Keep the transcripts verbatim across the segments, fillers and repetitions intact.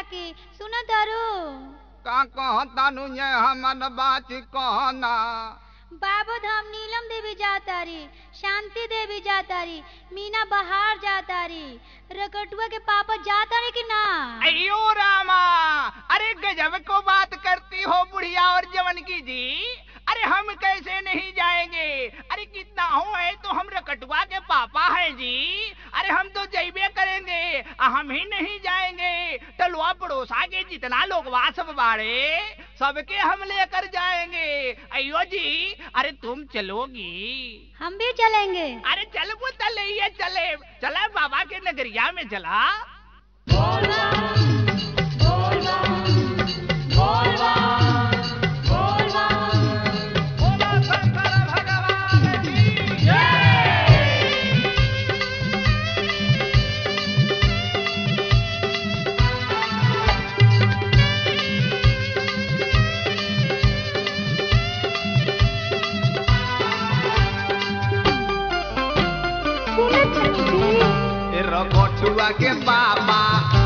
की सुना तारू का कहतानु ये हमन बाची कहना बाबू धाम नीलम देवी जातारी, शांति देवी जातारी, मीना बहार जातारी, रकटुआ के पापा जातारी कि ना? अयो रामा, अरे गजब को बात करती हो बुढ़िया और जवन की जी। अरे हम कैसे नहीं जाएंगे? अरे कितना हो है तो हम रकटुआ के पापा हैं जी। अरे हम तो जइबे करेंगे, हम ही नहीं जाएंगे। टलुआ पड़ोसा के जितना लोग वासव बाड़े सबके हम लेकर जाएंगे। अयो जी, अरे तुम चलोगी? हम भी चलेंगे। अरे चल वो चले ये चले चला बाबा के नगरिया में चला। रकटुआ के बाबा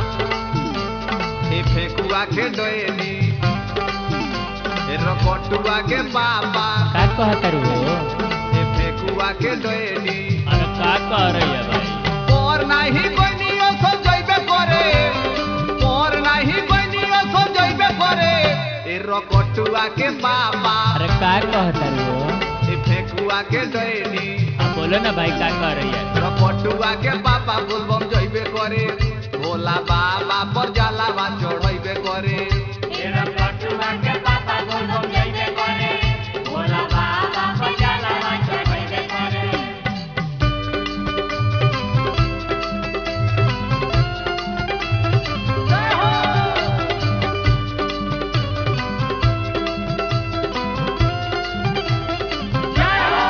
ए फेकुआ के डोएनी ए रकटुआ के बाबा का कहतरू ए फेकुआ के डोएनी। अरे का कह रही है भाई? और नहीं बनियो सो जइबे करे, और नहीं बनियो सो जइबे करे ए रकटुआ के बाबा। अरे का कहतरू ए फेकुआ के डोएनी। अब बोलो ना भाई का कह रही है? रकटुआ के बाबा बोलबम जइबे करे, भोला बाबा पर जलावा चढ़इबे करे। रकटुआ के बाबा बोलबम जइबे करे, भोला बाबा पर जलावा चढ़इबे करे। जय हो। जय हो।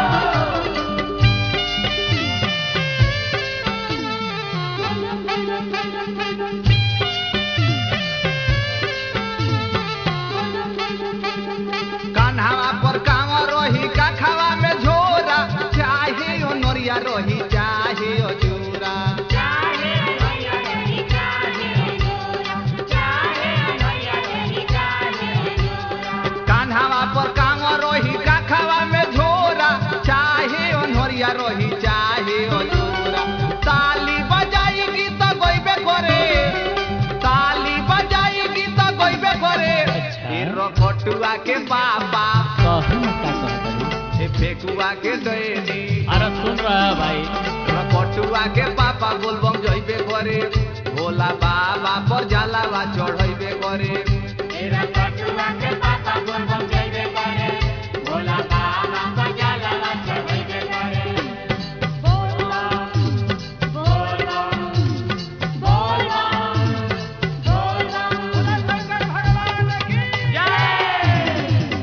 कान्हावा पर कांवर रोही का खावा में झोरा, चाहे ओ नोरिया रोही चाहे ओ चूरा। चाहे भैया रही चाहे जोरा, चाहे भैया रही चाहे जोरा। कान्हावा पर कांवर रोही का खावा में झोरा, चाहे ओ नोरिया रोही चाहे ओ चूरा। ताली बजाएगी तो गइबे करे, ताली बजाएगी तो गइबे करे। ए रकटुआ के बाबा कहू ना का कहतरू? ए फेकुआ के डोएनी। अरे सुन रहा है भाई? रकटुआ के पापा बोलबम जइबे करे, भोला बाबा पर जलावा चढ़इबे करे। रकटुआ के बाबा बोलबम जइबे करे, भोला बाबा पर जलावा चढ़इबे करे। बोलबम बोलबम बोलबम बोलबम शंकर भगवान की जय।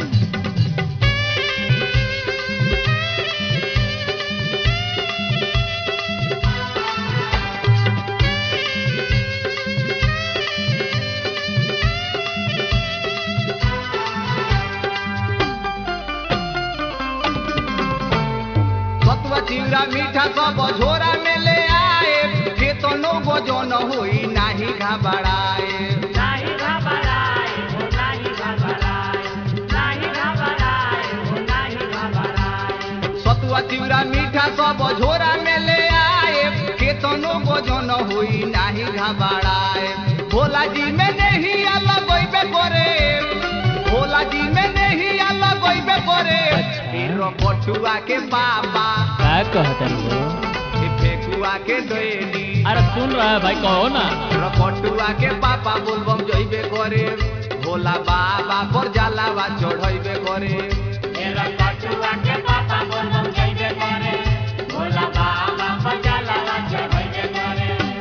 सतुआ चिड़ा मीठा सब झोरा में ले आए, केतनो गोजन होई नाही घबराए। नाही घबराए हो नाही घबराए, नाही घबराए हो नाही घबराए। सतुआ चिड़ा मीठा सब झोरा में ले आए, केतनो गोजन होई नाही घबराए। भोला जी में नहीं अलग गइबे करे, भोला जी में नहीं अलग गइबे करे। ए रकटुआ के बाबा का कहतरू? ए फेकुआ के डोएनी। अरे सुन रहा है भाई? कहो ना। रकटुआ के पापा बोलबम जइबे करे, भोला बाबा पर जलावा चढ़इबे करे। रकटुआ के बाबा बोलबम जइबे करे, भोला बाबा पर जलावा चढ़इबे करे।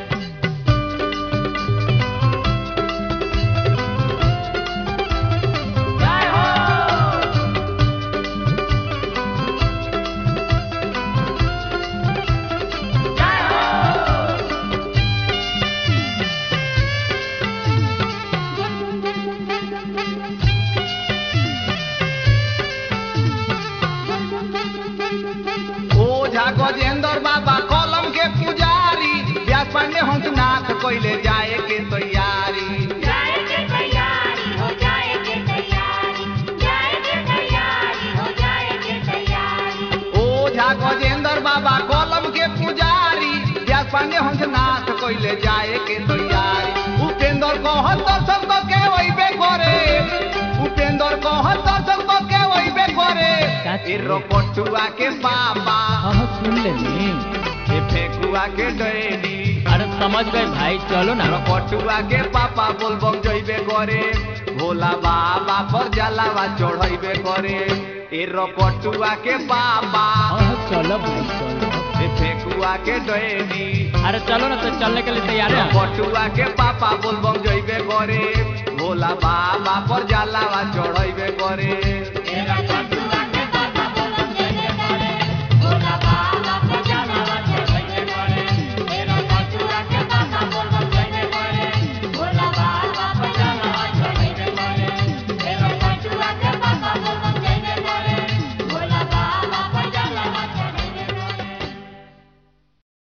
जय हो। जय हो। पंचनाथ कइले जाए के तैयारी उपेंद्र कहत दर्शन को के वइबे करे उपेंद्र कहत दर्शन को के वइबे करे ए रकटुआ के बाबा हाँ हाँ सुन लेनी ए फेकुआ के डैडी अरे समझ गए भाई चलो ना रकटुआ के पापा बोलबम जइबे करे भोला बाबा पर जलावा चढ़इबे करे ए रकटुआ के बाबा हाँ हाँ चलो भाई चलो ए फेकुआ के डैडी अरे चलो ना तो चलने के लिए तैयार है रकटुआ के पापा बोलबम जइबे करे भोला बाबा पर